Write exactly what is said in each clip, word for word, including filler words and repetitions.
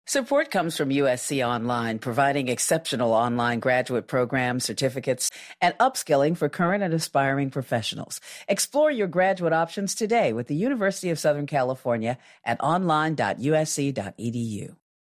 Support comes from U S C Online, providing exceptional online graduate programs, certificates, and upskilling for current and aspiring professionals. Explore your graduate options today with the University of Southern California at online dot u s c dot e d u.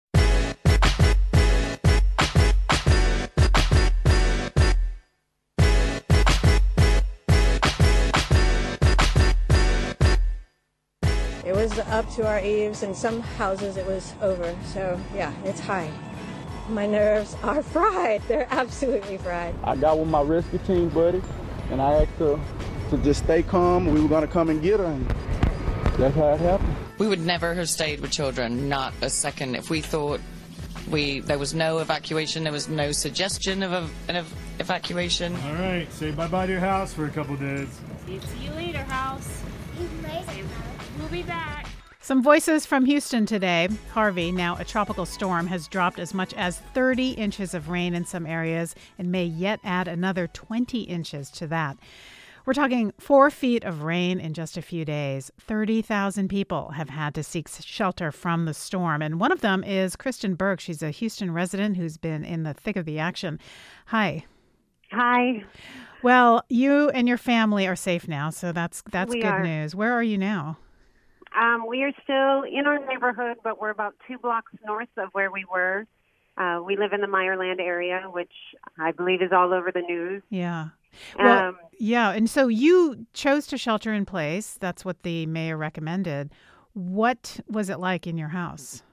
It was up to our eaves, and some houses it was over. So, yeah, it's high. My nerves are fried. They're absolutely fried. I got with my rescue team buddy, and I asked her to just stay calm. We were going to come and get her, and that's how it happened. We would never have stayed with children, not a second. If we thought we there was no evacuation, there was no suggestion of a, an ev- evacuation. All right, say bye-bye to your house for a couple days. See you later, house. See you later, house. We'll be back. Some voices from Houston today. Harvey, now a tropical storm, has dropped as much as thirty inches of rain in some areas and may yet add another twenty inches to that. We're talking four feet of rain in just a few days. thirty thousand people have had to seek shelter from the storm. And one of them is Kristen Burke. She's a Houston resident who's been in the thick of the action. Hi. Hi. Well, you and your family are safe now, so that's that's we good are. news. Where are you now? Um, we are still in our neighborhood, but we're about two blocks north of where we were. Uh, we live in the Meyerland area, which I believe is all over the news. Yeah. Well, Um, yeah. And so you chose to shelter in place. That's what the mayor recommended. What was it like in your house?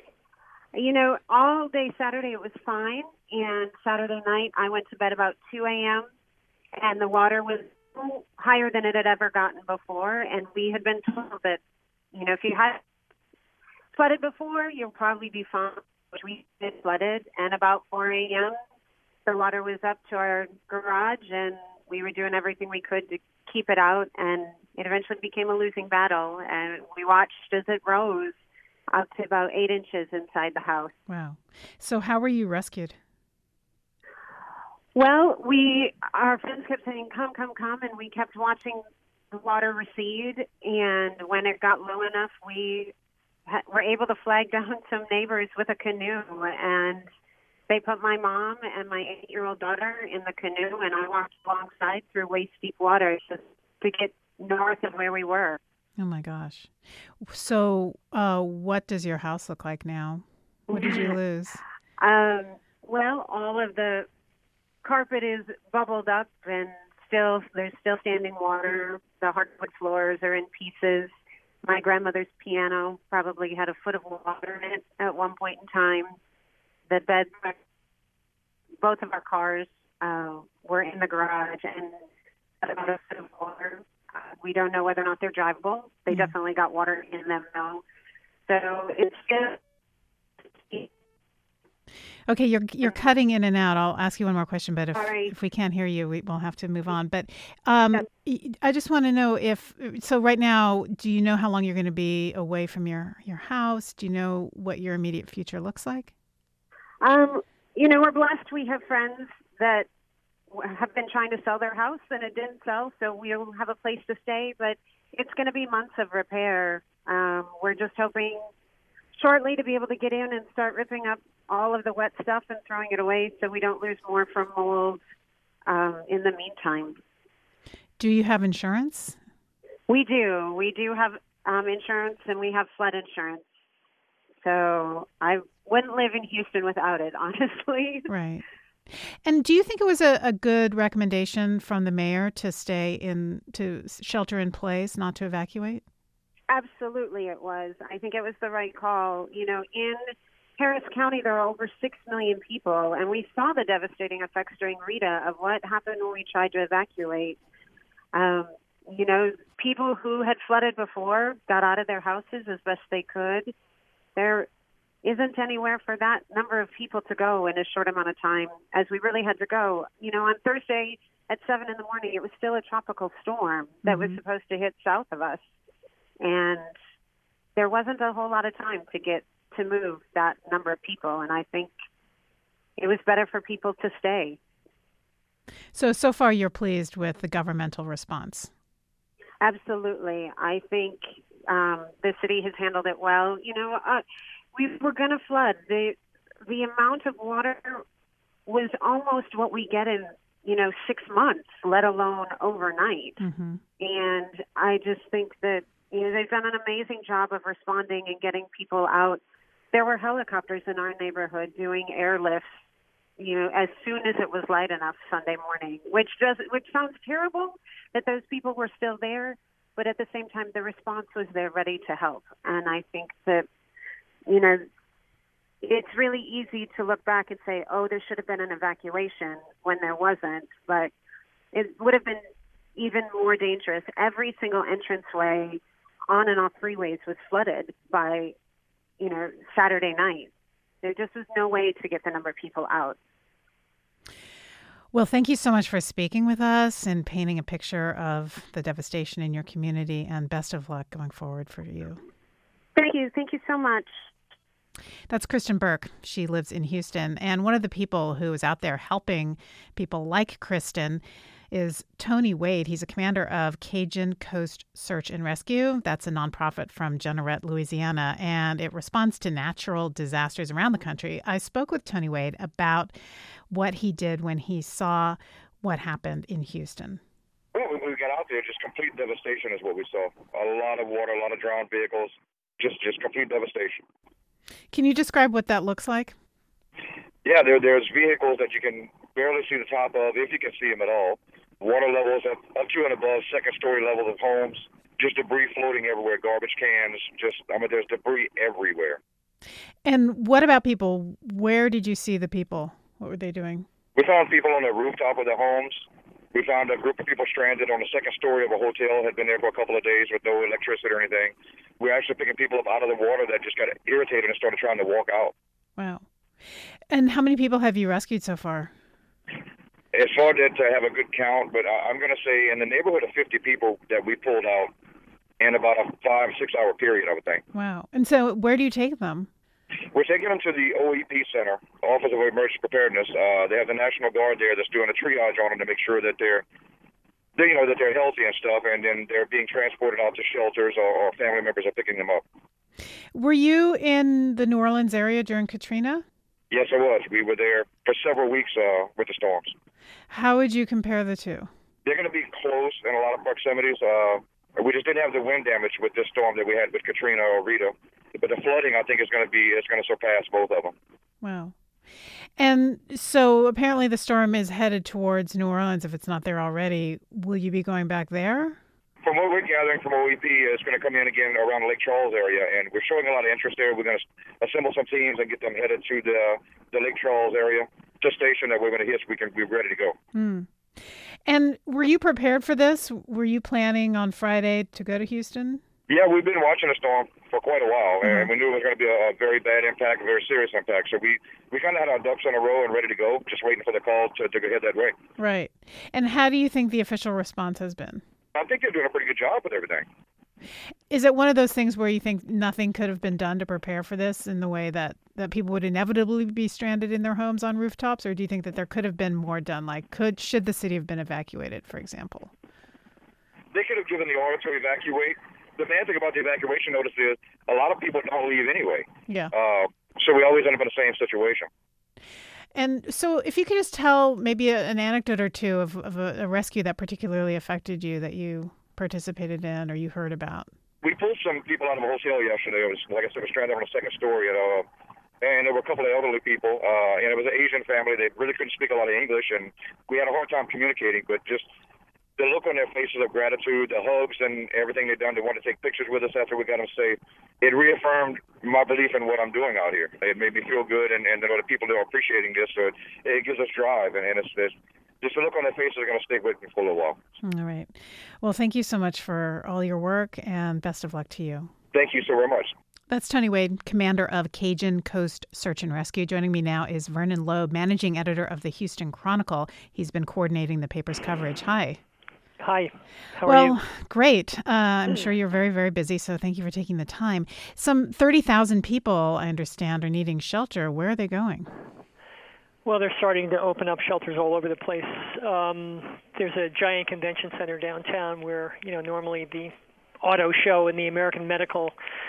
You know, all day Saturday it was fine, and Saturday night I went to bed about two a.m., and the water was higher than it had ever gotten before, and we had been told that, you know, if you had flooded before, you'll probably be fine. We did flooded, and about four a.m., the water was up to our garage, and we were doing everything we could to keep it out, and it eventually became a losing battle, and we watched as it rose up to about eight inches inside the house. Wow. So how were you rescued? Well, we, our friends kept saying, come, come, come, and we kept watching the water recede, and when it got low enough, we ha- were able to flag down some neighbors with a canoe, and they put my mom and my eight-year-old daughter in the canoe, and I walked alongside through waist-deep water just to get north of where we were. Oh, my gosh. So uh, what does your house look like now? What did you lose? Um, well, all of the carpet is bubbled up, and still there's still standing water. The hardwood floors are in pieces. My grandmother's piano probably had a foot of water in it at one point in time. The bed, both of our cars uh, were in the garage and about a foot of water. Uh, we don't know whether or not they're drivable. They Yeah. definitely got water in them, though. So it's still. Okay, you're you're cutting in and out. I'll ask you one more question, but if Sorry. if we can't hear you, we, we'll have to move on. But um, I just want to know if so. Right now, do you know how long you're going to be away from your, your house? Do you know what your immediate future looks like? Um, you know, we're blessed. We have friends that have been trying to sell their house, and it didn't sell, so we'll have a place to stay. But it's going to be months of repair. Um, we're just hoping shortly to be able to get in and start ripping up all of the wet stuff and throwing it away so we don't lose more from mold um, in the meantime. Do you have insurance? We do. We do have um, insurance, and we have flood insurance. So I wouldn't live in Houston without it, honestly. Right. And do you think it was a, a good recommendation from the mayor to stay in, to shelter in place, not to evacuate? Absolutely it was. I think it was the right call. You know, in Harris County, there are over six million people, and we saw the devastating effects during Rita of what happened when we tried to evacuate. Um, you know, people who had flooded before got out of their houses as best they could. There isn't anywhere for that number of people to go in a short amount of time, as we really had to go. You know, on Thursday at seven in the morning, it was still a tropical storm that Mm-hmm. was supposed to hit south of us. And there wasn't a whole lot of time to get to move that number of people. And I think it was better for people to stay. So, so far you're pleased with the governmental response? Absolutely. I think um, the city has handled it well. You know, uh, we were going to flood. The the amount of water was almost what we get in, you know, six months, let alone overnight. Mm-hmm. And I just think that, you know, they've done an amazing job of responding and getting people out. There were helicopters in our neighborhood doing airlifts, you know, as soon as it was light enough Sunday morning, which does, which sounds terrible that those people were still there, but at the same time, the response was there ready to help. And I think that, you know, it's really easy to look back and say, oh, there should have been an evacuation when there wasn't, but it would have been even more dangerous. Every single entranceway on and off freeways was flooded by, you know, Saturday night. There just was no way to get the number of people out. Well, thank you so much for speaking with us and painting a picture of the devastation in your community, and best of luck going forward for you. Thank you. Thank you so much. That's Kristen Burke. She lives in Houston. And one of the people who is out there helping people like Kristen is Tony Wade. He's a commander of Cajun Coast Search and Rescue. That's a nonprofit from Jeanerette, Louisiana, and it responds to natural disasters around the country. I spoke with Tony Wade about what he did when he saw what happened in Houston. Well, when we got out there, just complete devastation is what we saw. A lot of water, a lot of drowned vehicles, just, just complete devastation. Can you describe what that looks like? Yeah, there there's vehicles that you can barely see the top of, if you can see them at all. Water levels up, up to and above second story levels of homes. Just debris floating everywhere, garbage cans. Just, I mean, there's debris everywhere. And what about people? Where did you see the people? What were they doing? We found people on the rooftop of their homes. We found a group of people stranded on the second story of a hotel, had been there for a couple of days with no electricity or anything. We're actually picking people up out of the water that just got irritated and started trying to walk out. Wow. And how many people have you rescued so far? It's hard to, to have a good count, but I'm going to say in the neighborhood of fifty people that we pulled out in about a five, six-hour period, I would think. Wow. And so where do you take them? We're taking them to the O E P Center, Office of Emergency Preparedness. Uh, they have the National Guard there that's doing a triage on them to make sure that they're, they, you know, that they're healthy and stuff, and then they're being transported out to shelters, or, or family members are picking them up. Were you in the New Orleans area during Katrina? Yes, I was. We were there for several weeks uh, with the storms. How would you compare the two? They're going to be close in a lot of proximities. Uh, we just didn't have the wind damage with this storm that we had with Katrina or Rita. But the flooding, I think, is going to be it's going to surpass both of them. Wow. And so apparently the storm is headed towards New Orleans, if it's not there already. Will you be going back there? From what we're gathering from O E P, it's going to come in again around the Lake Charles area, and we're showing a lot of interest there. We're going to assemble some teams and get them headed to the the Lake Charles area, the station that we're going to hit so we can be ready to go. Mm. And were you prepared for this? Were you planning on Friday to go to Houston? Yeah, we've been watching the storm for quite a while, Mm-hmm. and we knew it was going to be a, a very bad impact, a very serious impact. So we, we kind of had our ducks in a row and ready to go, just waiting for the call to, to head that way. Right. And how do you think the official response has been? I think they're doing a pretty good job with everything. Is it one of those things where you think nothing could have been done to prepare for this in the way that, that people would inevitably be stranded in their homes on rooftops? Or do you think that there could have been more done? Like, could should the city have been evacuated, for example? They could have given the order to evacuate. The bad thing about the evacuation notice is a lot of people don't leave anyway. Yeah. Uh, so we always end up in the same situation. And so if you could just tell maybe a, an anecdote or two of, of a, a rescue that particularly affected you that you participated in or you heard about. We pulled some people out of a hotel yesterday. It was, like I said, it was stranded on the second story. And, uh, and there were a couple of elderly people, uh, and it was an Asian family. They really couldn't speak a lot of English, and we had a hard time communicating, but just the look on their faces of gratitude, the hugs and everything they've done, they wanted to take pictures with us after we got them safe. It reaffirmed my belief in what I'm doing out here. It made me feel good, and, and you know, the people that are appreciating this, so it, it gives us drive, and, and it's, it's just the look on their faces are going to stick with me for a little while. All right. Well, thank you so much for all your work, and best of luck to you. Thank you so very much. That's Tony Wade, commander of Cajun Coast Search and Rescue. Joining me now is Vernon Loeb, managing editor of the Houston Chronicle. He's been coordinating the paper's coverage. Hi. Hi. How well, are you? Well, great. Uh, I'm sure you're very, very busy, so thank you for taking the time. Some thirty thousand people, I understand, are needing shelter. Where are they going? Well, they're starting to open up shelters all over the place. Um, there's a giant convention center downtown where, you know, normally the auto show and the American Medical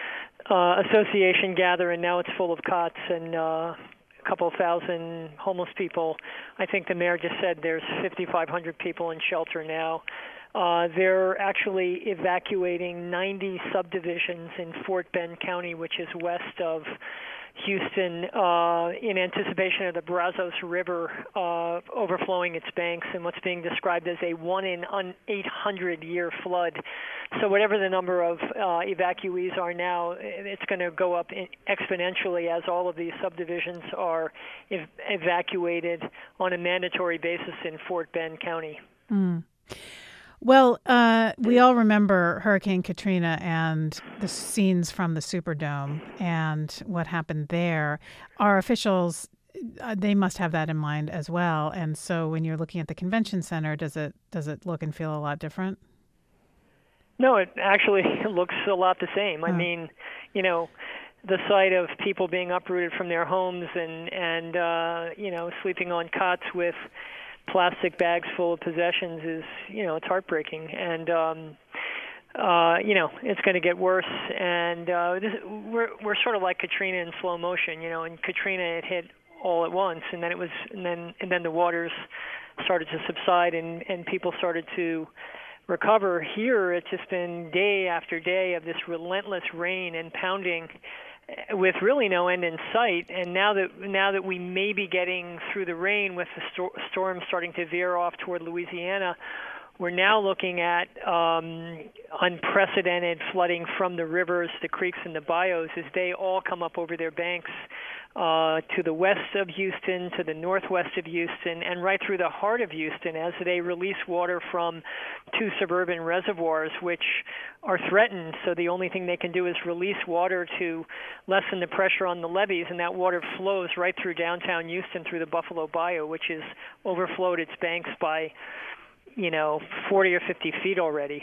uh, association gather, and now it's full of cots and uh, a couple thousand homeless people. I think the mayor just said there's fifty-five hundred people in shelter now. Uh, they're actually evacuating ninety subdivisions in Fort Bend County, which is west of Houston, uh, in anticipation of the Brazos River uh, overflowing its banks and what's being described as a one in eight hundred year flood. So whatever the number of uh, evacuees are now, it's going to go up in exponentially as all of these subdivisions are ev- evacuated on a mandatory basis in Fort Bend County. Mm. Well, uh, we all remember Hurricane Katrina and the scenes from the Superdome and what happened there. Our officials, uh, they must have that in mind as well. And so when you're looking at the convention center, does it does it look and feel a lot different? No, it actually looks a lot the same. Oh. I mean, you know, the sight of people being uprooted from their homes and, and uh, you know, sleeping on cots with plastic bags full of possessions is, you know, it's heartbreaking. And, um, uh, you know, it's going to get worse. And uh, this, we're we're sort of like Katrina in slow motion, you know. In Katrina, it hit all at once, and then it was, and then and then the waters started to subside, and, and people started to recover. Here, it's just been day after day of this relentless rain and pounding, with really no end in sight. And now that now that we may be getting through the rain with the sto- storm starting to veer off toward Louisiana, we're now looking at um, unprecedented flooding from the rivers, the creeks, and the bayous as they all come up over their banks uh, to the west of Houston, to the northwest of Houston, and right through the heart of Houston as they release water from two suburban reservoirs which are threatened. So the only thing they can do is release water to lessen the pressure on the levees, and that water flows right through downtown Houston through the Buffalo Bayou, which has overflowed its banks by, you know, forty or fifty feet already.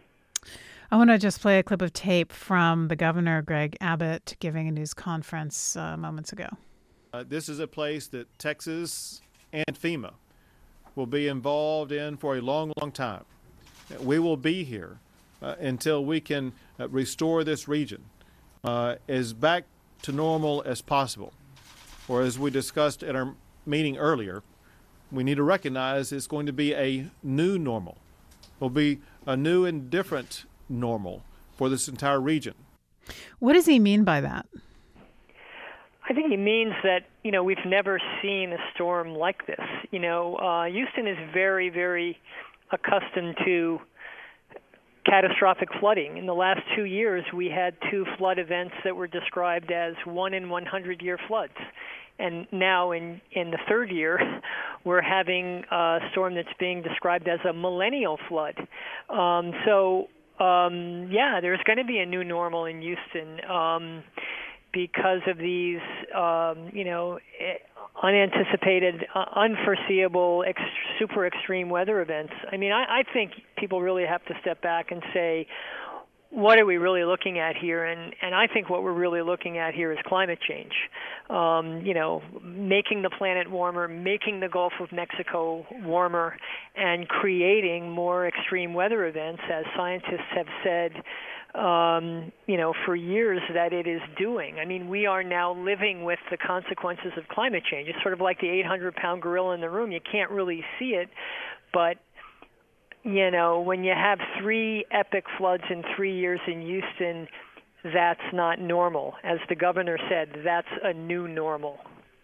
I want to just play a clip of tape from the governor, Greg Abbott, giving a news conference uh, moments ago. Uh, this is a place that Texas and FEMA will be involved in for a long, long time. We will be here uh, until we can uh, restore this region uh, as back to normal as possible. Or as we discussed at our meeting earlier, we need to recognize it's going to be a new normal. It will be a new and different normal for this entire region. What does he mean by that? I think he means that, you know, we've never seen a storm like this. You know, uh, Houston is very, very accustomed to catastrophic flooding. In the last two years, we had two flood events that were described as one in one hundred year floods. And now in, in the third year, we're having a storm that's being described as a millennial flood. Um, so, um, yeah, there's going to be a new normal in Houston um, because of these, um, you know, unanticipated, uh, unforeseeable, ex- super extreme weather events. I mean, I, I think people really have to step back and say, what are we really looking at here? And, and I think what we're really looking at here is climate change. Um, you know, making the planet warmer, making the Gulf of Mexico warmer, and creating more extreme weather events, as scientists have said, um, you know, for years that it is doing. I mean, we are now living with the consequences of climate change. It's sort of like the eight hundred pound gorilla in the room. You can't really see it, but you know, when you have three epic floods in three years in Houston, that's not normal. As the governor said, that's a new normal.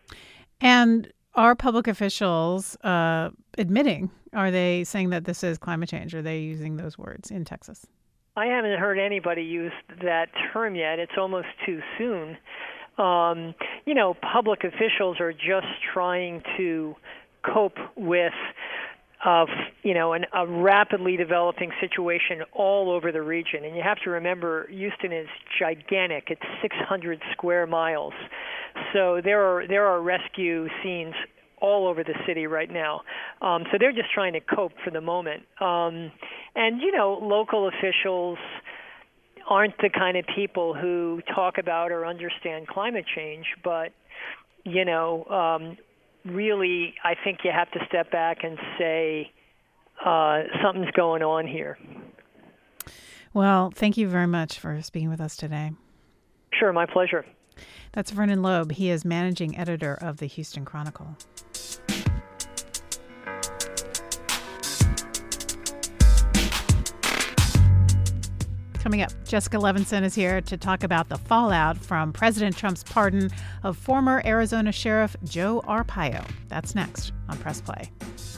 And are public officials uh, admitting, are they saying that this is climate change? Are they using those words in Texas? I haven't heard anybody use that term yet. It's almost too soon. Um, you know, public officials are just trying to cope with of, you know, an, a rapidly developing situation all over the region. And you have to remember, Houston is gigantic. It's six hundred square miles. So there are there are rescue scenes all over the city right now. Um, so they're just trying to cope for the moment. Um, and, you know, local officials aren't the kind of people who talk about or understand climate change, but, you know, um, really, I think you have to step back and say uh, something's going on here. Well, thank you very much for speaking with us today. Sure, my pleasure. That's Vernon Loeb. He is managing editor of the Houston Chronicle. Coming up, Jessica Levinson is here to talk about the fallout from President Trump's pardon of former Arizona Sheriff Joe Arpaio. That's next on Press Play.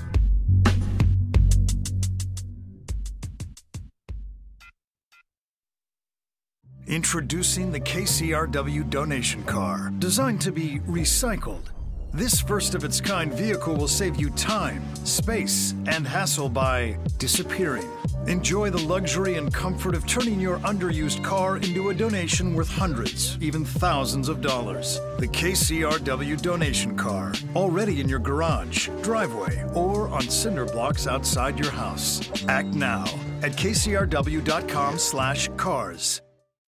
Introducing the K C R W donation car, designed to be recycled. This first-of-its-kind vehicle will save you time, space, and hassle by disappearing. Enjoy the luxury and comfort of turning your underused car into a donation worth hundreds, even thousands of dollars. The K C R W donation car, already in your garage, driveway, or on cinder blocks outside your house. Act now at k c r w dot com slash cars.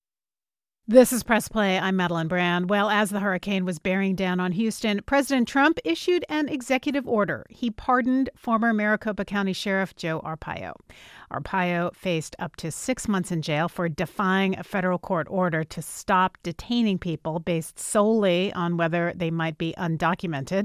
This is Press Play. I'm Madeline Brand. Well, as the hurricane was bearing down on Houston, President Trump issued an executive order. He pardoned former Maricopa County Sheriff Joe Arpaio. Arpaio faced up to six months in jail for defying a federal court order to stop detaining people based solely on whether they might be undocumented.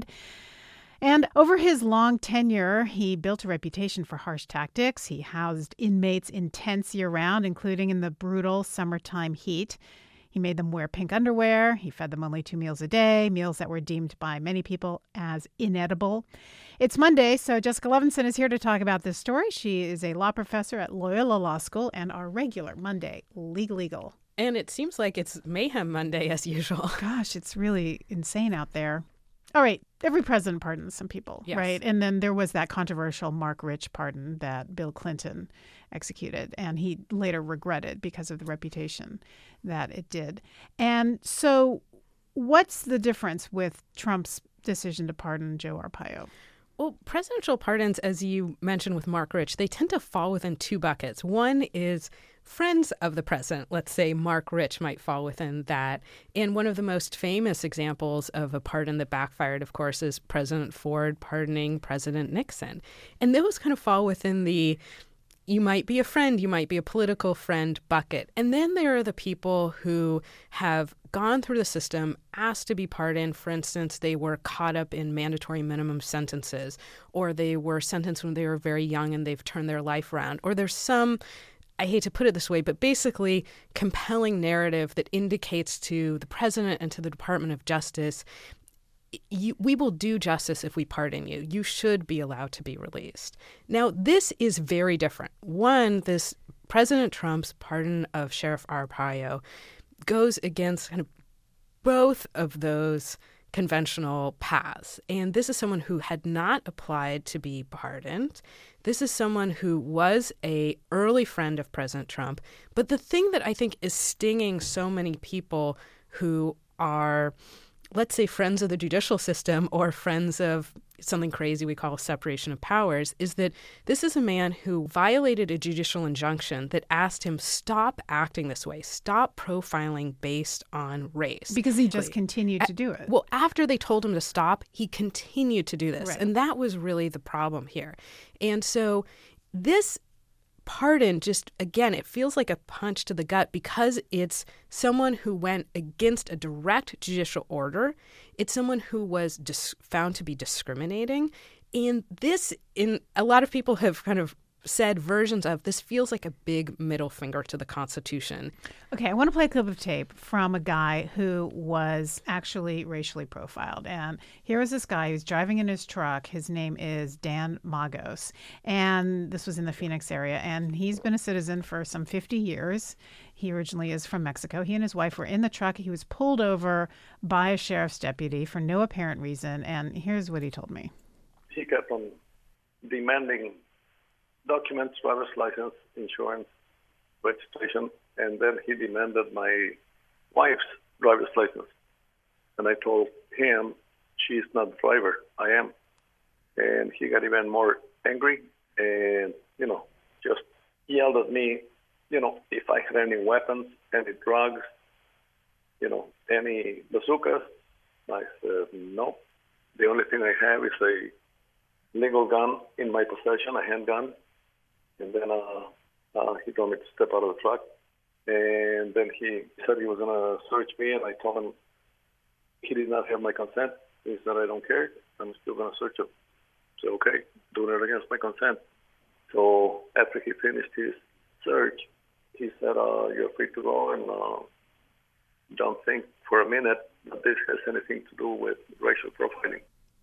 And over his long tenure, he built a reputation for harsh tactics. He housed inmates in tents year-round, including in the brutal summertime heat. He made them wear pink underwear. He fed them only two meals a day, meals that were deemed by many people as inedible. It's Monday, so Jessica Levinson is here to talk about this story. She is a law professor at Loyola Law School and our regular Monday Legal Eagle. And it seems like it's Mayhem Monday as usual. Gosh, it's really insane out there. All right, every president pardons some people, yes. right? And then there was that controversial Mark Rich pardon that Bill Clinton executed, and he later regretted because of the reputation that it did. And so what's the difference with Trump's decision to pardon Joe Arpaio? Well, presidential pardons, as you mentioned with Mark Rich, they tend to fall within two buckets. One is friends of the president. Let's say Mark Rich might fall within that. And one of the most famous examples of a pardon that backfired, of course, is President Ford pardoning President Nixon. And those kind of fall within the you might be a friend, you might be a political friend bucket. And then there are the people who have gone through the system, asked to be pardoned. For instance, they were caught up in mandatory minimum sentences, or they were sentenced when they were very young and they've turned their life around. Or there's some, I hate to put it this way, but basically compelling narrative that indicates to the president and to the Department of Justice, You, we will do justice if we pardon you. You should be allowed to be released. Now, this is very different. One, this President Trump's pardon of Sheriff Arpaio goes against kind of both of those conventional paths. And this is someone who had not applied to be pardoned. This is someone who was a early friend of President Trump. But the thing that I think is stinging so many people who are, let's say, friends of the judicial system or friends of something crazy we call separation of powers, is that this is a man who violated a judicial injunction that asked him stop acting this way, stop profiling based on race. Because he just continued to do it. Well, after they told him to stop, he continued to do this. Right. And that was really the problem here. And so this pardon, just again, it feels like a punch to the gut because it's someone who went against a direct judicial order. It's someone who was dis- found to be discriminating. And this, in a lot of people have kind of said versions of this feels like a big middle finger to the Constitution. Okay, I want to play a clip of tape from a guy who was actually racially profiled. And here is this guy who's driving in his truck. His name is Dan Magos. And this was in the Phoenix area. And he's been a citizen for some fifty years. He originally is from Mexico. He and his wife were in the truck. He was pulled over by a sheriff's deputy for no apparent reason. And here's what he told me. He kept on demanding documents, driver's license, insurance, registration, and then he demanded my wife's driver's license. And I told him, she's not the driver, I am. And he got even more angry and, you know, just yelled at me, you know, if I had any weapons, any drugs, you know, any bazookas. I said, no. The only thing I have is a legal gun in my possession, a handgun. And then uh, uh, he told me to step out of the truck. And then he said he was going to search me, and I told him he did not have my consent. He said, I don't care. I'm still going to search him. So, okay, doing it against my consent. So after he finished his search, he said, uh, you're free to go, and uh, don't think for a minute that this has anything to do with racial profiling.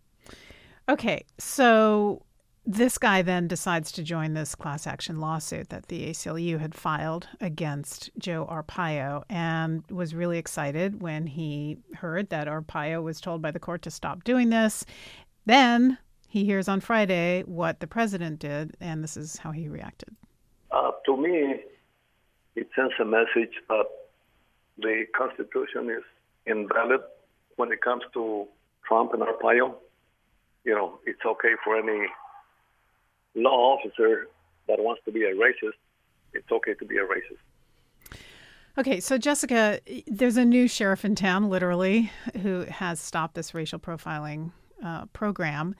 Okay, so this guy then decides to join this class action lawsuit that the A C L U had filed against Joe Arpaio, and was really excited when he heard that Arpaio was told by the court to stop doing this. Then he hears on Friday what the president did, and this is how he reacted. Uh, to me, it sends a message that the Constitution is invalid when it comes to Trump and Arpaio. You know, it's okay for any law officer that wants to be a racist. It's okay to be a racist. Okay, so Jessica, there's a new sheriff in town, literally, who has stopped this racial profiling uh, program.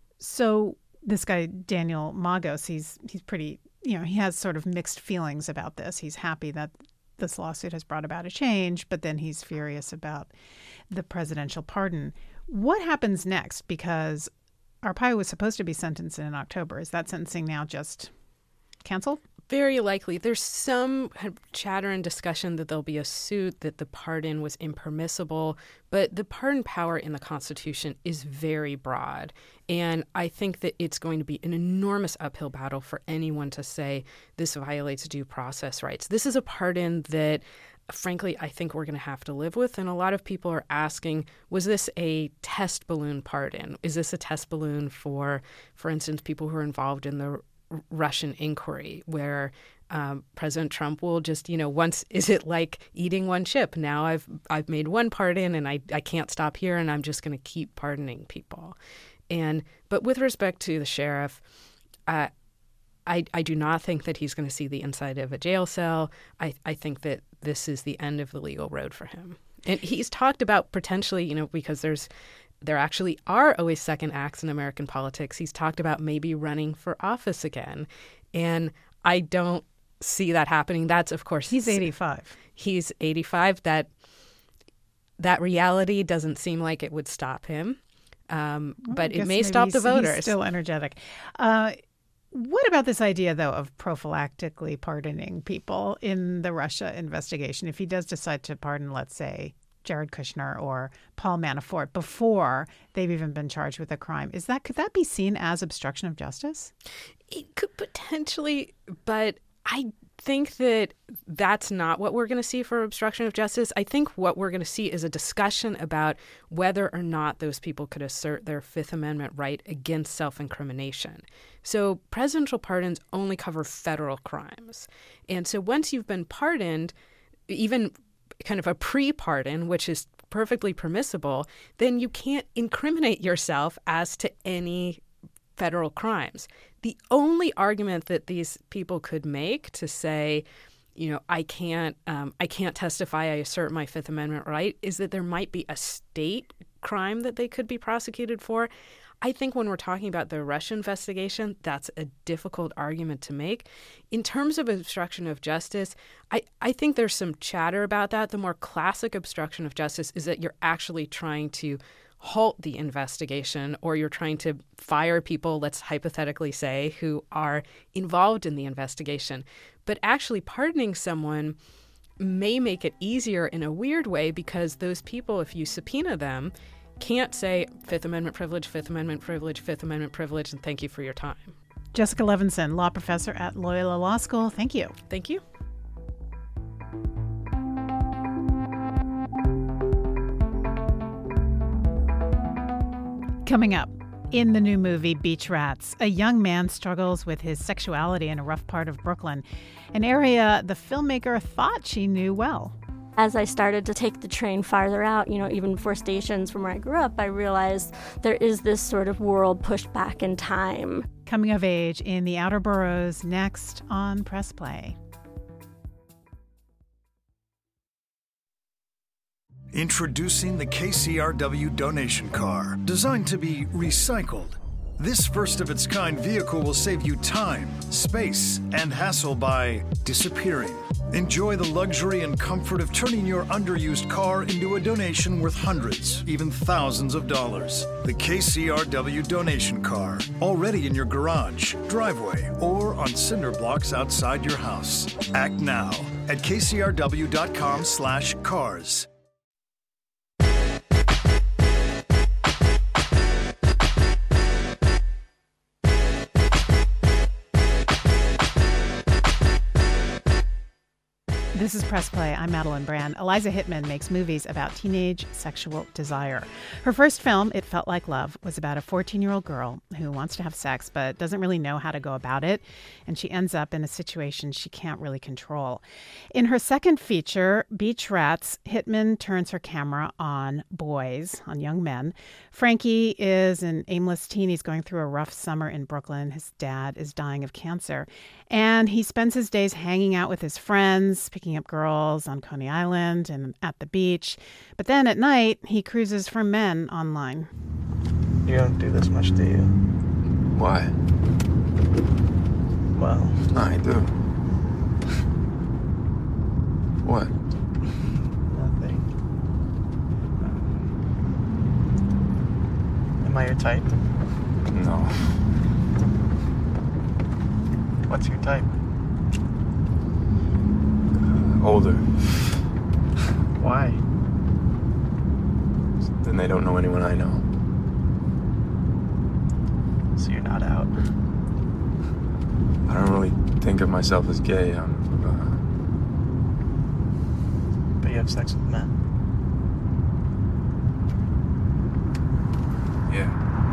So this guy, Daniel Magos, he's he's pretty, you know, he has sort of mixed feelings about this. He's happy that this lawsuit has brought about a change, but then he's furious about the presidential pardon. What happens next? Because Arpaio was supposed to be sentenced in October. Is that sentencing now just canceled? Very likely. There's some chatter and discussion that there'll be a suit that the pardon was impermissible, but the pardon power in the Constitution is very broad. And I think that it's going to be an enormous uphill battle for anyone to say this violates due process rights. This is a pardon that, frankly, I think we're going to have to live with. And a lot of people are asking, was this a test balloon pardon? Is this a test balloon for, for instance, people who are involved in the Russian inquiry, where um, President Trump will just, you know, once, is it like eating one chip? Now I've I've made one pardon and I, I can't stop here, and I'm just going to keep pardoning people. And but with respect to the sheriff, uh, I I do not think that he's going to see the inside of a jail cell. I, I think that this is the end of the legal road for him. And he's talked about potentially, you know, because there's There actually are always second acts in American politics. He's talked about maybe running for office again. And I don't see that happening. That's, of course... He's eighty-five. He's eighty-five. That that reality doesn't seem like it would stop him. Um, well, but it may stop the voters. He's still energetic. Uh, what about this idea, though, of prophylactically pardoning people in the Russia investigation? If he does decide to pardon, let's say, Jared Kushner or Paul Manafort before they've even been charged with a crime, is that could that be seen as obstruction of justice? It could potentially, but I think that that's not what we're going to see for obstruction of justice. I think what we're going to see is a discussion about whether or not those people could assert their Fifth Amendment right against self-incrimination. So presidential pardons only cover federal crimes. And so once you've been pardoned, even kind of a pre-pardon, which is perfectly permissible, then you can't incriminate yourself as to any federal crimes. The only argument that these people could make to say, you know, I can't, um, I can't testify, I assert my Fifth Amendment right, is that there might be a state crime that they could be prosecuted for. I think when we're talking about the Russia investigation, that's a difficult argument to make. In terms of obstruction of justice, I, I think there's some chatter about that. The more classic obstruction of justice is that you're actually trying to halt the investigation, or you're trying to fire people, let's hypothetically say, who are involved in the investigation. But actually pardoning someone may make it easier in a weird way, because those people, if you subpoena them, can't say Fifth Amendment privilege, Fifth Amendment privilege, Fifth Amendment privilege, and thank you for your time. Jessica Levinson, law professor at Loyola Law School. Thank you. Thank you. Coming up, in the new movie Beach Rats, a young man struggles with his sexuality in a rough part of Brooklyn, an area the filmmaker thought she knew well. As I started to take the train farther out, you know, even before stations from where I grew up, I realized there is this sort of world pushed back in time. Coming of age in the outer boroughs, next on Press Play. Introducing the K C R W donation car, designed to be recycled. This first-of-its-kind vehicle will save you time, space, and hassle by disappearing. Enjoy the luxury and comfort of turning your underused car into a donation worth hundreds, even thousands of dollars. The K C R W donation car, already in your garage, driveway, or on cinder blocks outside your house. Act now at k c r w dot com slash cars. This is Press Play. I'm Madeline Brand. Eliza Hittman makes movies about teenage sexual desire. Her first film, It Felt Like Love, was about a fourteen-year-old girl who wants to have sex but doesn't really know how to go about it, and she ends up in a situation she can't really control. In her second feature, Beach Rats, Hittman turns her camera on boys, on young men. Frankie is an aimless teen. He's going through a rough summer in Brooklyn. His dad is dying of cancer, and he spends his days hanging out with his friends, picking up girls on Coney Island and at the beach. But then at night, he cruises for men online. You don't do this much, do you? Why? Well... No, I do. What? Nothing. Am I your type? No. What's your type? Older. Why? Then they don't know anyone I know. So you're not out? I don't really think of myself as gay. I'm, uh... But you have sex with men? Yeah.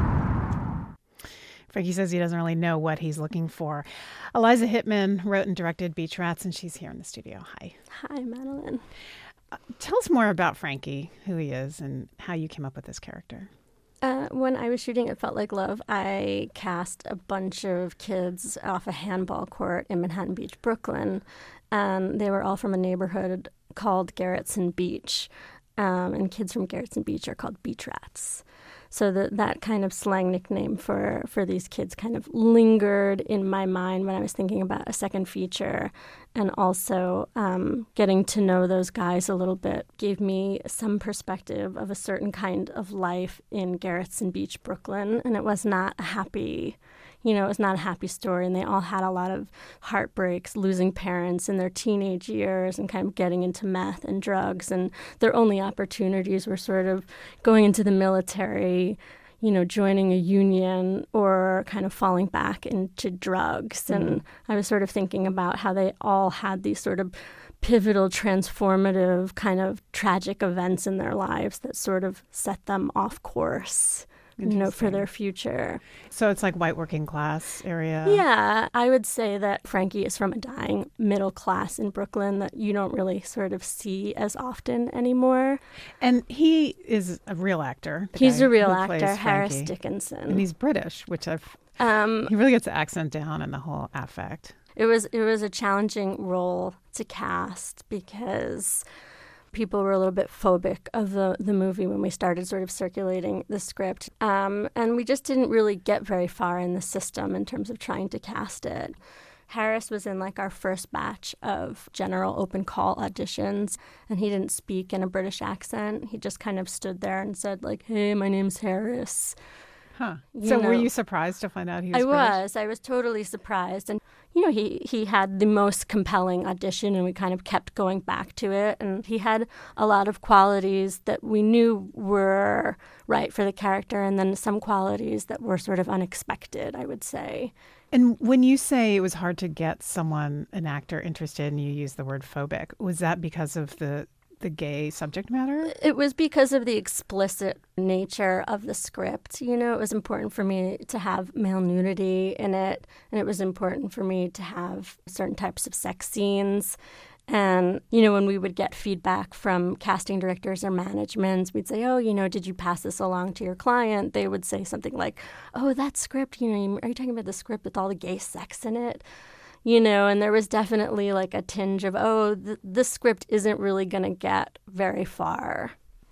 Frankie says he doesn't really know what he's looking for. Eliza Hittman wrote and directed Beach Rats, and she's here in the studio. Hi. Hi, Madeline. Uh, tell us more about Frankie, who he is, and how you came up with this character. Uh, when I was shooting It Felt Like Love, I cast a bunch of kids off a handball court in Manhattan Beach, Brooklyn. And they were all from a neighborhood called Garrettson Beach. Um, and kids from Garrettson Beach are called Beach Rats. So the, that kind of slang nickname for, for these kids kind of lingered in my mind when I was thinking about a second feature. And also um, getting to know those guys a little bit gave me some perspective of a certain kind of life in Garrettson Beach, Brooklyn. And it was not a happy, you know, it was not a happy story. And they all had a lot of heartbreaks, losing parents in their teenage years and kind of getting into meth and drugs. And their only opportunities were sort of going into the military, you know, joining a union, or kind of falling back into drugs. Mm-hmm. And I was sort of thinking about how they all had these sort of pivotal, transformative, kind of tragic events in their lives that sort of set them off course, you know, for their future. So it's like white working class area? Yeah, I would say that Frankie is from a dying middle class in Brooklyn that you don't really sort of see as often anymore. And he is a real actor. He's a real actor, Harris Dickinson. And he's British, which I've... Um, he really gets the accent down and the whole affect. It was it was a challenging role to cast because people were a little bit phobic of the, the movie when we started sort of circulating the script. Um, and we just didn't really get very far in the system in terms of trying to cast it. Harris was in like our first batch of general open call auditions, and he didn't speak in a British accent. He just kind of stood there and said like, "Hey, my name's Harris." Huh. You so know, were you surprised to find out he was I British? was. I was totally surprised. And, you know, he, he had the most compelling audition, and we kind of kept going back to it. And he had a lot of qualities that we knew were right for the character, and then some qualities that were sort of unexpected, I would say. And when you say it was hard to get someone, an actor, interested, and you use the word phobic, was that because of the the gay subject matter? It was because of the explicit nature of the script. You know, it was important for me to have male nudity in it, and it was important for me to have certain types of sex scenes. And, you know, when we would get feedback from casting directors or managements, we'd say, oh, you know, did you pass this along to your client? They would say something like, oh, that script, you know, are you talking about the script with all the gay sex in it? You know, and there was definitely like a tinge of, oh, th- this script isn't really going to get very far.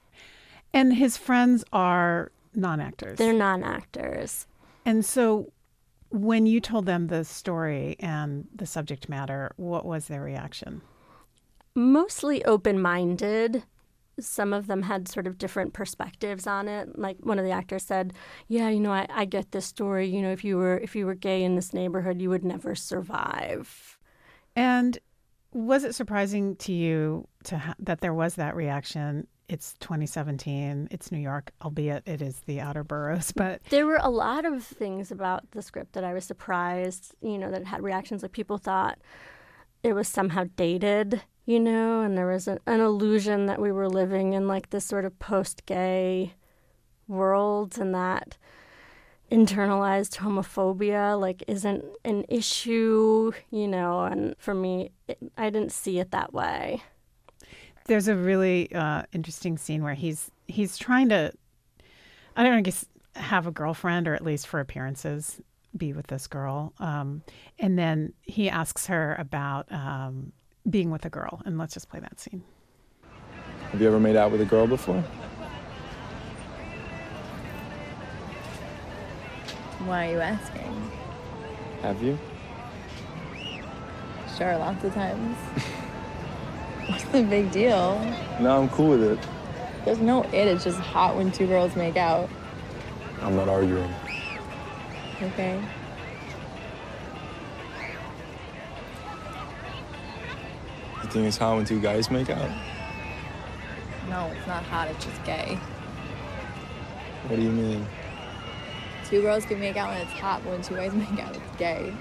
And his friends are non-actors. They're non-actors. And so when you told them the story and the subject matter, what was their reaction? mostly open-minded. Some of them had sort of different perspectives on it. Like one of the actors said, yeah, you know, I, I get this story. You know, if you were if you were gay in this neighborhood, you would never survive. And was it surprising to you to ha- that there was that reaction? It's twenty seventeen. It's New York, albeit it is the outer boroughs. But there were a lot of things about the script that I was surprised, you know, that it had reactions. Like people thought it was somehow dated, you know, and there was an, an illusion that we were living in like this sort of post-gay world, and that internalized homophobia like isn't an issue, you know. And for me, it, I didn't see it that way. There's a really uh, interesting scene where he's he's trying to, I don't know, I guess have a girlfriend, or at least for appearances, be with this girl. Um, and then he asks her about um, being with a girl. And let's just play that scene. Have you ever made out with a girl before? Why are you asking? Have you? Sure, lots of times. What's the big deal? No, I'm cool with it. There's no it, it's just hot when two girls make out. I'm not arguing. Okay. You think it's hot when two guys make out? No, it's not hot, it's just gay. What do you mean? Two girls can make out when it's hot, but when two guys make out, it's gay.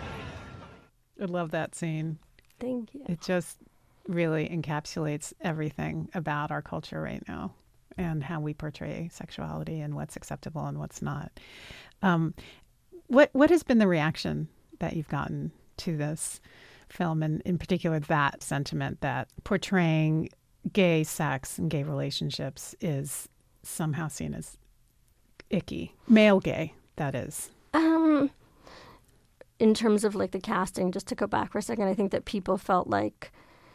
I love that scene. Thank you. It just really encapsulates everything about our culture right now and how we portray sexuality and what's acceptable and what's not. Um, what what has been the reaction that you've gotten to this film, and in particular that sentiment that portraying gay sex and gay relationships is somehow seen as icky, male gay, that is? Um, in terms of like the casting, just to go back for a second, I think that people felt like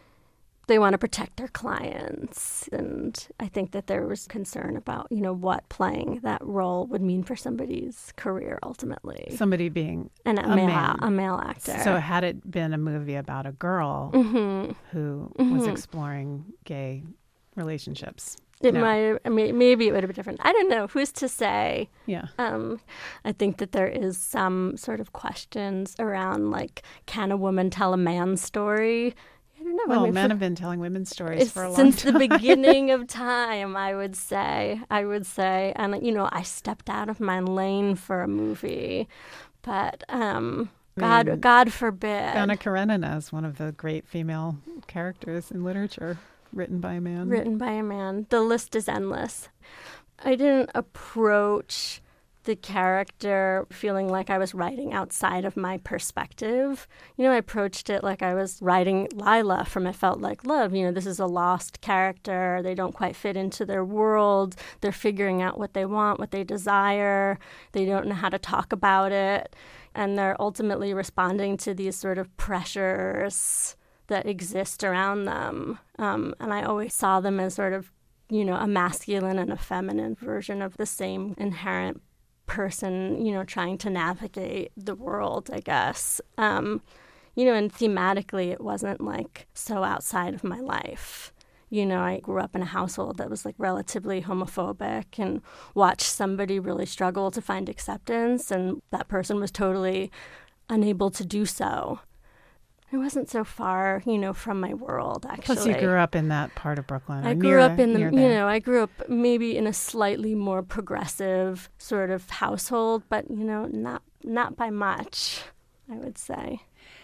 they want to protect their clients. And I think that there was concern about, you know, what playing that role would mean for somebody's career ultimately. Somebody being and a, a male, man. a male actor. So had it been a movie about a girl mm-hmm. who mm-hmm. was exploring gay relationships, It no. might, I mean, maybe it would have been different. I don't know. Who's to say? Yeah. Um, I think that there is some sort of questions around, like, can a woman tell a man's story? I don't know. Well, I mean, men for, have been telling women's stories for a long since time. the beginning of time, I would say. I would say. And, you know, I stepped out of my lane for a movie. But um, God, I mean, God forbid. Anna Karenina is one of the great female characters in literature. Written by a man. Written by a man. The list is endless. I didn't approach the character feeling like I was writing outside of my perspective. You know, I approached it like I was writing Lila from It Felt Like Love. You know, this is a lost character. They don't quite fit into their world. They're figuring out what they want, what they desire. They don't know how to talk about it. And they're ultimately responding to these sort of pressures that exist around them. Um, and I always saw them as sort of, you know, a masculine and a feminine version of the same inherent person, you know, trying to navigate the world, I guess. Um, you know, and thematically, it wasn't like so outside of my life. You know, I grew up in a household that was like relatively homophobic and watched somebody really struggle to find acceptance, and that person was totally unable to do so. It wasn't so far, you know, from my world, actually. Plus, you grew up in that part of Brooklyn. I grew near, up in the, you there. know, I grew up maybe in a slightly more progressive sort of household, but, you know, not not by much, I would say.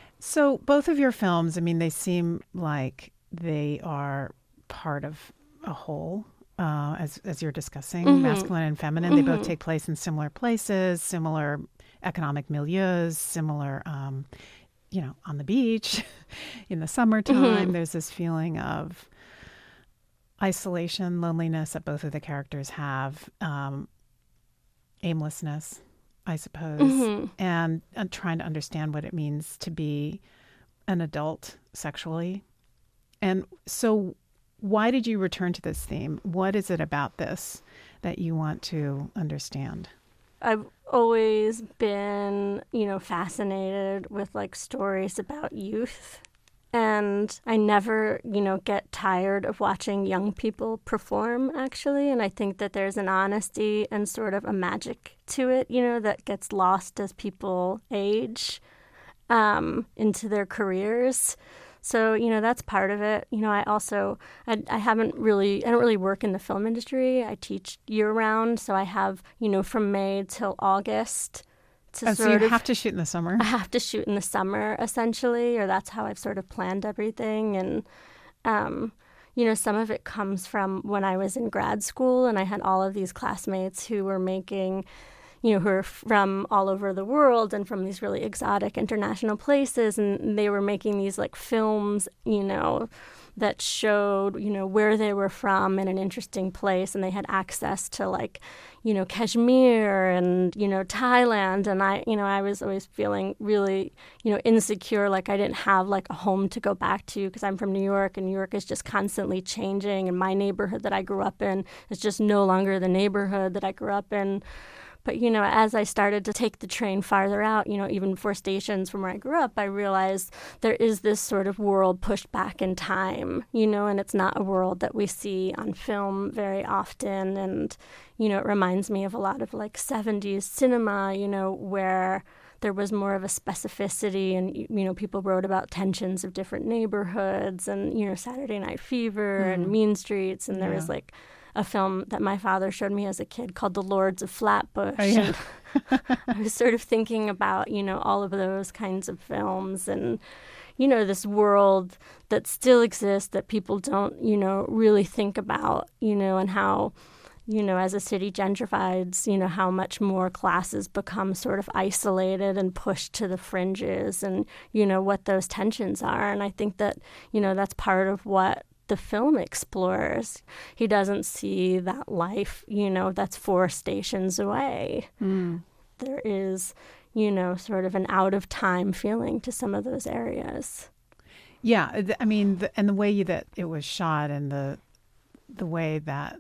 So both of your films, I mean, they seem like they are part of a whole, uh, as as you're discussing, mm-hmm. masculine and feminine. Mm-hmm. They both take place in similar places, similar economic milieus, similar um you know, on the beach in the summertime. Mm-hmm. There's this feeling of isolation, loneliness that both of the characters have, um, aimlessness, I suppose, mm-hmm. and, and trying to understand what it means to be an adult sexually. And so why did you return to this theme? What is it about this that you want to understand? I've always been, you know, fascinated with like stories about youth And I never, you know, get tired of watching young people perform, actually. And I think that there's an honesty and sort of a magic to it, you know, that gets lost as people age um, into their careers. So, you know, that's part of it. You know, I also, I, I haven't really, I don't really work in the film industry. I teach year round. So I have, you know, from May till August. To oh, sort so you of, have to shoot in the summer? I have to shoot in the summer, essentially, or that's how I've sort of planned everything. And, um, you know, some of it comes from when I was in grad school and I had all of these classmates who were making, you know, who are from all over the world and from these really exotic international places. And they were making these like films, you know, that showed, you know, where they were from in an interesting place. And they had access to like, you know, Kashmir and, you know, Thailand. And I, you know, I was always feeling really, you know, insecure, like I didn't have like a home to go back to because I'm from New York and New York is just constantly changing. And my neighborhood that I grew up in is just no longer the neighborhood that I grew up in. But, you know, as I started to take the train farther out, you know, even four stations from where I grew up, I realized there is this sort of world pushed back in time, you know, and it's not a world that we see on film very often. And, you know, it reminds me of a lot of like seventies cinema, you know, where there was more of a specificity and, you know, people wrote about tensions of different neighborhoods and, you know, Saturday Night Fever mm. and Mean Streets. And there yeah. was like a film that my father showed me as a kid called The Lords of Flatbush. Oh, yeah. And I was sort of thinking about, you know, all of those kinds of films and, you know, this world that still exists that people don't, you know, really think about, you know, and how, you know, as a city gentrifies, you know, how much more classes become sort of isolated and pushed to the fringes and, you know, what those tensions are. And I think that, you know, that's part of what the film explores. He doesn't see that life, you know, that's four stations away. Mm. There is, you know, sort of an out-of-time feeling to some of those areas. Yeah, I mean, the, and the way that it was shot and the the way that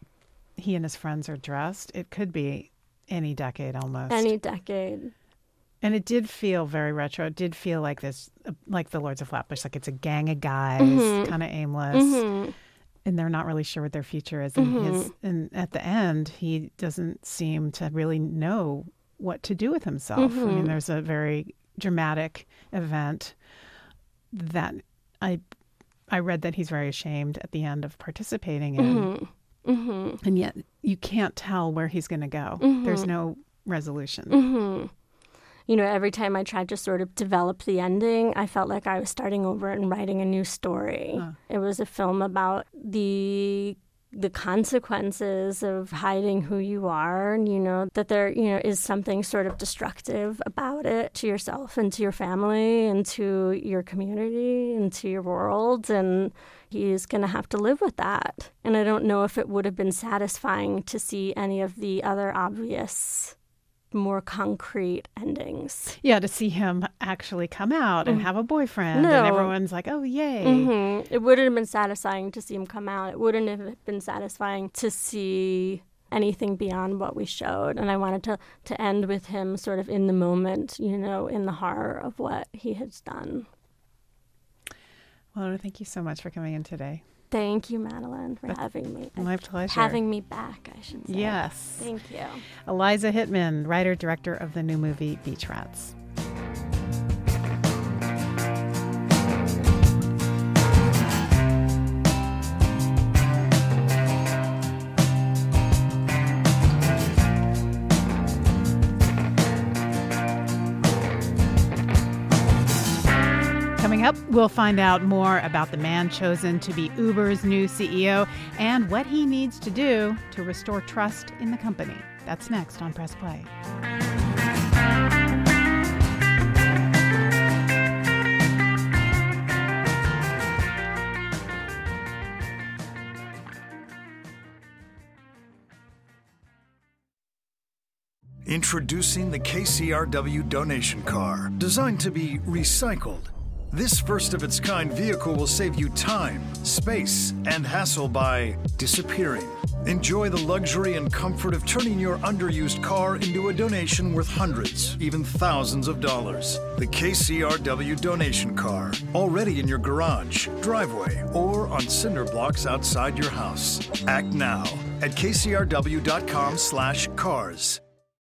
he and his friends are dressed, it could be any decade almost. Any decade. And it did feel very retro. It did feel like this, like the Lords of Flatbush, like it's a gang of guys, mm-hmm. kind of aimless, mm-hmm. and they're not really sure what their future is. And, mm-hmm. his, and at the end, he doesn't seem to really know what to do with himself. Mm-hmm. I mean, there's a very dramatic event that I I read that he's very ashamed at the end of participating in. Mm-hmm. Mm-hmm. And yet you can't tell where he's going to go. Mm-hmm. There's no resolution. Mm-hmm. You know, every time I tried to sort of develop the ending, I felt like I was starting over and writing a new story. Huh. It was a film about the the consequences of hiding who you are, and, you know, that there, you know, is something sort of destructive about it to yourself and to your family and to your community and to your world. And he's going to have to live with that. And I don't know if it would have been satisfying to see any of the other obvious, more concrete endings. Yeah, to see him actually come out and have a boyfriend no. and everyone's like, oh, yay. Mm-hmm. It wouldn't have been satisfying to see him come out. It wouldn't have been satisfying to see anything beyond what we showed. And I wanted to, to end with him sort of in the moment, you know, in the horror of what he has done. Well, thank you so much for coming in today. Thank you, Madeline, for having me. My pleasure. Having me back, I should say. Yes. Thank you. Eliza Hittman, writer, director of the new movie Beach Rats. Up, we'll find out more about the man chosen to be Uber's new C E O and what he needs to do to restore trust in the company. That's next on Press Play. Introducing the K C R W donation car, designed to be recycled. This first-of-its-kind vehicle will save you time, space, and hassle by disappearing. Enjoy the luxury and comfort of turning your underused car into a donation worth hundreds, even thousands of dollars. The K C R W donation car, already in your garage, driveway, or on cinder blocks outside your house. Act now at k c r w dot com slash cars.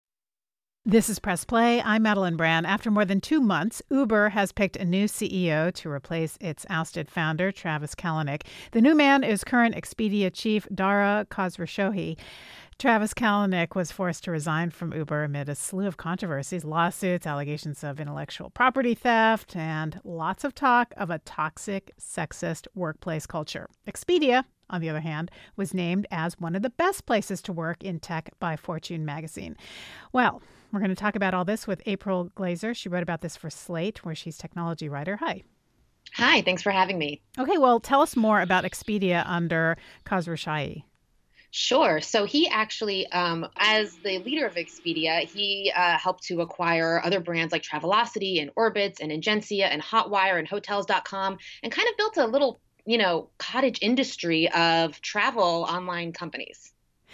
This is Press Play. I'm Madeline Brand. After more than two months, Uber has picked a new C E O to replace its ousted founder, Travis Kalanick. The new man is current Expedia chief Dara Khosrowshahi. Travis Kalanick was forced to resign from Uber amid a slew of controversies, lawsuits, allegations of intellectual property theft, and lots of talk of a toxic, sexist workplace culture. Expedia, on the other hand, was named as one of the best places to work in tech by Fortune magazine. Well, we're going to talk about all this with April Glaser. She wrote about this for Slate, where she's technology writer. Hi. Hi, thanks for having me. Okay, well, tell us more about Expedia under Khosrowshahi. Sure. So he actually, um, as the leader of Expedia, he uh, helped to acquire other brands like Travelocity and Orbitz and Egencia and Hotwire and Hotels dot com and kind of built a little, you know, cottage industry of travel online companies.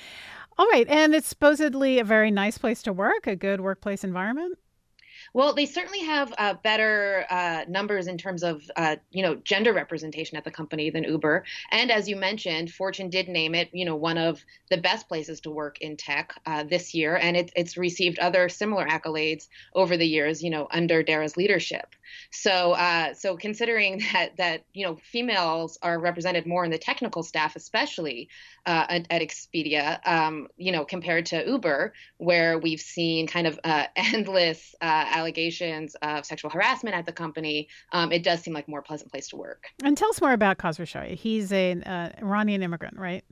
All right. And it's supposedly a very nice place to work, a good workplace environment. Well, they certainly have uh, better uh, numbers in terms of, uh, you know, gender representation at the company than Uber. And as you mentioned, Fortune did name it, you know, one of the best places to work in tech uh, this year. And it, it's received other similar accolades over the years, you know, under Dara's leadership. So uh, so considering that, that, you know, females are represented more in the technical staff, especially uh, at, at Expedia, um, you know, compared to Uber, where we've seen kind of uh, endless uh, allegations of sexual harassment at the company, um, it does seem like a more pleasant place to work. And tell us more about Khosrowshahi. He's an uh, Iranian immigrant, right?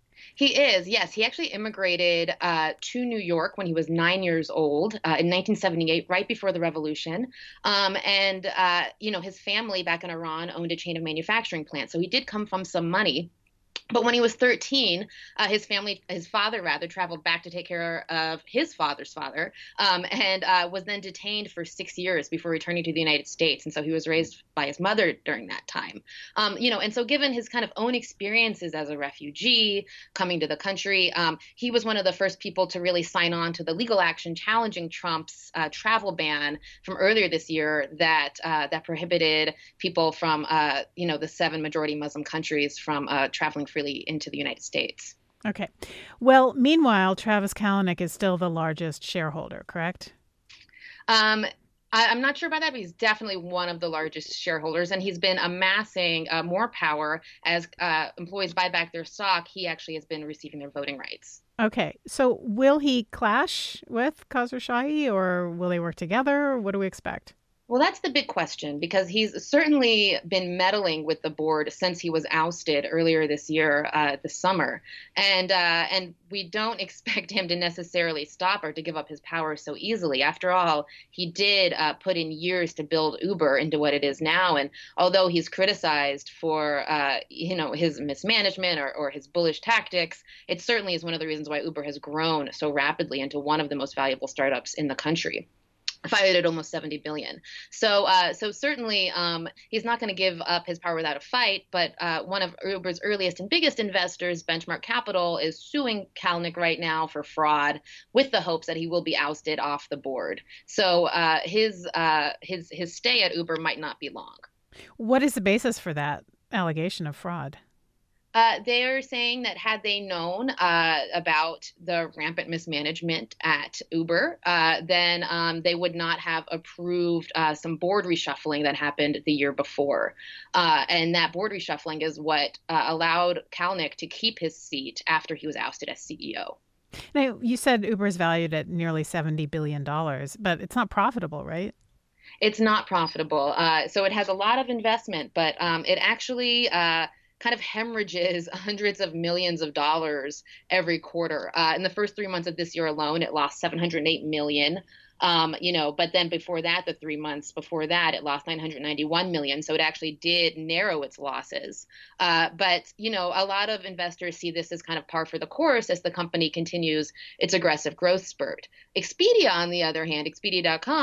He is, yes. He actually immigrated uh, to New York when he was nine years old uh, in nineteen seventy-eight, right before the revolution. Um, and, uh, you know, his family back in Iran owned a chain of manufacturing plants. So he did come from some money. But when he was thirteen, uh, his family, his father rather, traveled back to take care of his father's father um, and uh, was then detained for six years before returning to the United States. And so he was raised by his mother during that time. Um, you know, and so given his kind of own experiences as a refugee coming to the country, um, he was one of the first people to really sign on to the legal action challenging Trump's uh, travel ban from earlier this year that uh, that prohibited people from, uh, you know, the seven majority Muslim countries from uh, traveling freely into the United States. Okay. Well, meanwhile, Travis Kalanick is still the largest shareholder, correct? Um, I, I'm not sure about that, but he's definitely one of the largest shareholders, and he's been amassing uh, more power as uh, employees buy back their stock. He actually has been receiving their voting rights. Okay. So will he clash with Khosrowshahi, or will they work together? What do we expect? Well, that's the big question, because he's certainly been meddling with the board since he was ousted earlier this year, uh, this summer. And uh, and we don't expect him to necessarily stop or to give up his power so easily. After all, he did uh, put in years to build Uber into what it is now. And although he's criticized for, uh, you know, his mismanagement or, or his bullish tactics, it certainly is one of the reasons why Uber has grown so rapidly into one of the most valuable startups in the country. Valued at almost seventy billion dollars. So, uh, so certainly um, he's not going to give up his power without a fight. But uh, one of Uber's earliest and biggest investors, Benchmark Capital, is suing Kalanick right now for fraud, with the hopes that he will be ousted off the board. So uh, his uh, his his stay at Uber might not be long. What is the basis for that allegation of fraud? Uh, they're saying that had they known uh, about the rampant mismanagement at Uber, uh, then um, they would not have approved uh, some board reshuffling that happened the year before. Uh, and that board reshuffling is what uh, allowed Kalanick to keep his seat after he was ousted as C E O. Now, you said Uber is valued at nearly seventy billion dollars, but it's not profitable, right? It's not profitable. Uh, so it has a lot of investment, but um, it actually uh, kind of hemorrhages hundreds of millions of dollars every quarter. Uh, in the first three months of this year alone, it lost seven hundred eight million dollars. Um, you know, but then before that, the three months before that, it lost nine hundred ninety-one million dollars. So it actually did narrow its losses. Uh, but, you know, a lot of investors see this as kind of par for the course as the company continues its aggressive growth spurt. Expedia, on the other hand, Expedia dot com,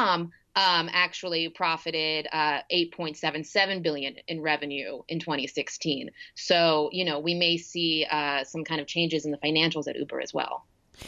um, actually profited uh, eight point seven seven billion dollars in revenue in twenty sixteen. So, you know, we may see uh, some kind of changes in the financials at Uber as well.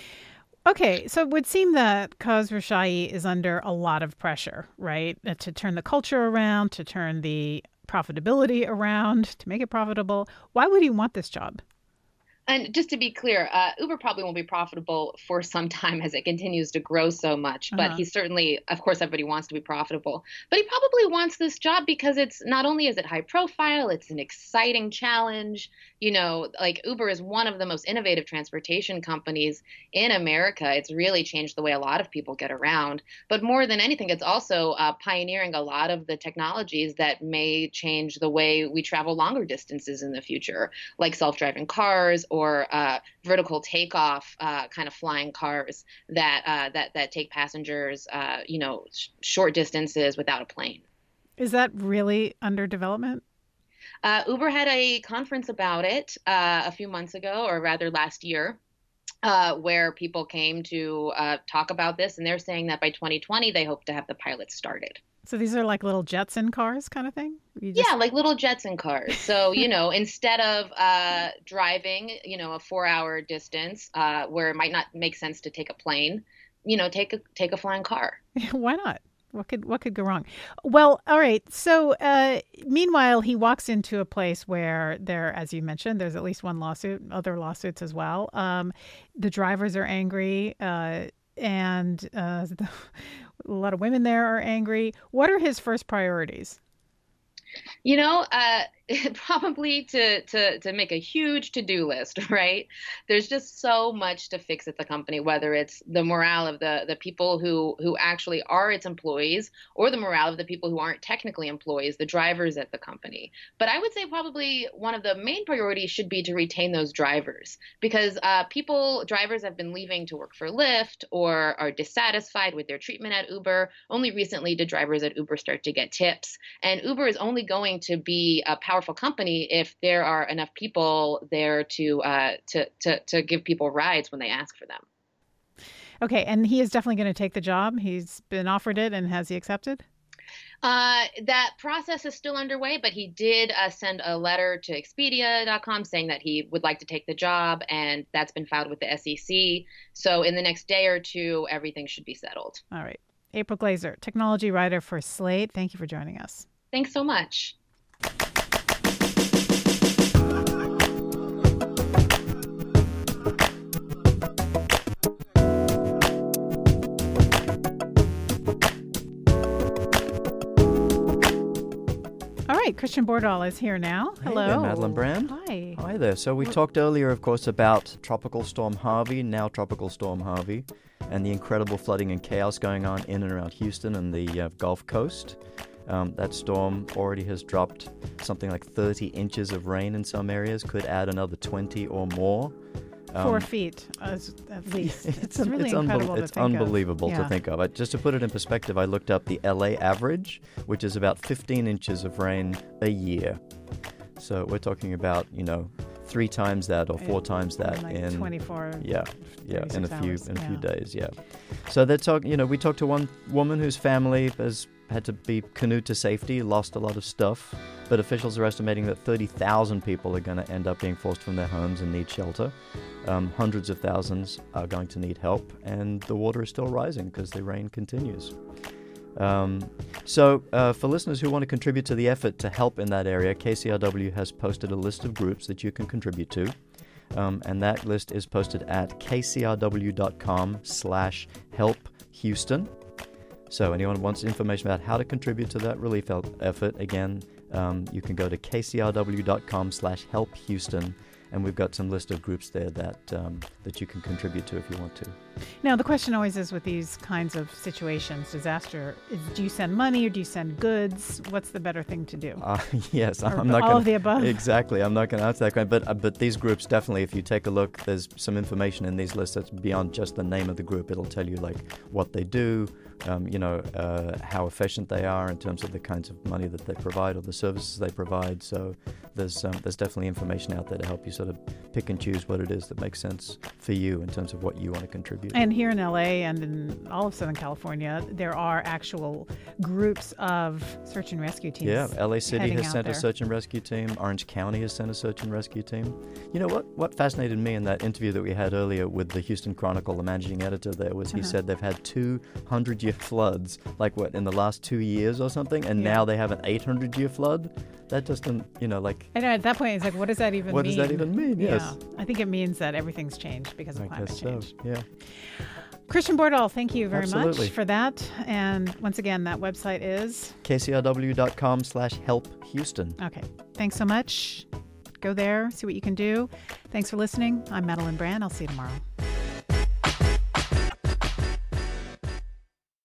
Okay, so it would seem that Khosrowshahi is under a lot of pressure, right? To turn the culture around, to turn the profitability around, to make it profitable. Why would he want this job? And just to be clear, uh, Uber probably won't be profitable for some time as it continues to grow so much. But Uh-huh. he certainly, of course, everybody wants to be profitable. But he probably wants this job because it's not only is it high profile, it's an exciting challenge. You know, like Uber is one of the most innovative transportation companies in America. It's really changed the way a lot of people get around. But more than anything, it's also uh, pioneering a lot of the technologies that may change the way we travel longer distances in the future, like self-driving cars or uh, vertical takeoff uh, kind of flying cars that uh, that that take passengers, uh, you know, sh- short distances without a plane. Is that really under development? Uh, Uber had a conference about it uh, a few months ago, or rather last year, uh, where people came to uh, talk about this, and they're saying that by twenty twenty they hope to have the pilots started. So these are like little Jetson cars kind of thing? You just... Yeah, like little Jetson cars. So, you know, instead of uh, driving, you know, a four-hour distance uh, where it might not make sense to take a plane, you know, take a take a flying car. Why not? What could what could go wrong? Well, all right. So uh, meanwhile, he walks into a place where there, as you mentioned, there's at least one lawsuit, other lawsuits as well. Um, the drivers are angry, uh, and uh, the, a lot of women there are angry. What are his first priorities? You know, uh, probably to, to, to make a huge to-do list, right? There's just so much to fix at the company, whether it's the morale of the, the people who, who actually are its employees or the morale of the people who aren't technically employees, the drivers at the company. But I would say probably one of the main priorities should be to retain those drivers because uh, people, drivers have been leaving to work for Lyft or are dissatisfied with their treatment at Uber. Only recently did drivers at Uber start to get tips. And Uber is only going to be a powerful company if there are enough people there to uh, to, to to give people rides when they ask for them. Okay, and he is definitely going to take the job. He's been offered it, and has he accepted? Uh, that process is still underway, but he did uh, send a letter to Expedia dot com saying that he would like to take the job, and that's been filed with the S E C. So in the next day or two, everything should be settled. All right. April Glaser, technology writer for Slate. Thank you for joining us. Thanks so much. All right, Christian Bordahl is here now. Hello. Hey there, Madeline Brand. Hi. Hi there. So we talked earlier, of course, about Tropical Storm Harvey, now Tropical Storm Harvey, and the incredible flooding and chaos going on in and around Houston and the uh, Gulf Coast. Um, that storm already has dropped something like thirty inches of rain in some areas, could add another twenty or more. Um, Four feet, uh, at least. It's, it's really it's incredible unbe- to It's think unbelievable of. to Yeah. think of. Uh, Just to put it in perspective, I looked up the L A average, which is about fifteen inches of rain a year. So we're talking about, you know, three times that or four In- times that in like in twenty-four, yeah, yeah, in a thirty-six few hours, in a few yeah. days, yeah. So they're talking. You know, we talked to one woman whose family has had to be canoed to safety, lost a lot of stuff, but officials are estimating that thirty thousand people are going to end up being forced from their homes and need shelter. Um, hundreds of thousands are going to need help, and the water is still rising because the rain continues. Um, so, uh, for listeners who want to contribute to the effort to help in that area, K C R W has posted a list of groups that you can contribute to. Um, and that list is posted at kcrw.com slash help Houston. So anyone wants information about how to contribute to that relief effort, again, um, you can go to kcrw.com slash help Houston. And we've got some list of groups there that um, that you can contribute to if you want to. Now, the question always is with these kinds of situations, disaster, is do you send money or do you send goods? What's the better thing to do? Uh, yes, Or I'm not all gonna, of the above? Exactly, I'm not going to answer that question. But, uh, but these groups, definitely, if you take a look, there's some information in these lists that's beyond just the name of the group. It'll tell you, like, what they do, um, you know, uh, how efficient they are in terms of the kinds of money that they provide or the services they provide. So there's, um, there's definitely information out there to help you sort of pick and choose what it is that makes sense for you in terms of what you want to contribute. beautiful. And here in L A and in all of Southern California, there are actual groups of search and rescue teams. Yeah, L A City has sent there. a search and rescue team. Orange County has sent a search and rescue team. You know what? What fascinated me in that interview that we had earlier with the Houston Chronicle, the managing editor there, was he Uh-huh. said they've had two hundred-year floods, like what, in the last two years or something, and Yeah. now they have an eight hundred-year flood. That doesn't, you know, like. I know, at that point, it's like, what does that even What mean? does that even mean? Yes. Yeah. I think it means that everything's changed because of I climate guess change. so. Yeah. Christian Bordahl, thank you very Absolutely. much for that. And once again, that website is K C R W dot com slash help Houston. Okay. Thanks so much. Go there, see what you can do. Thanks for listening. I'm Madeline Brand. I'll see you tomorrow.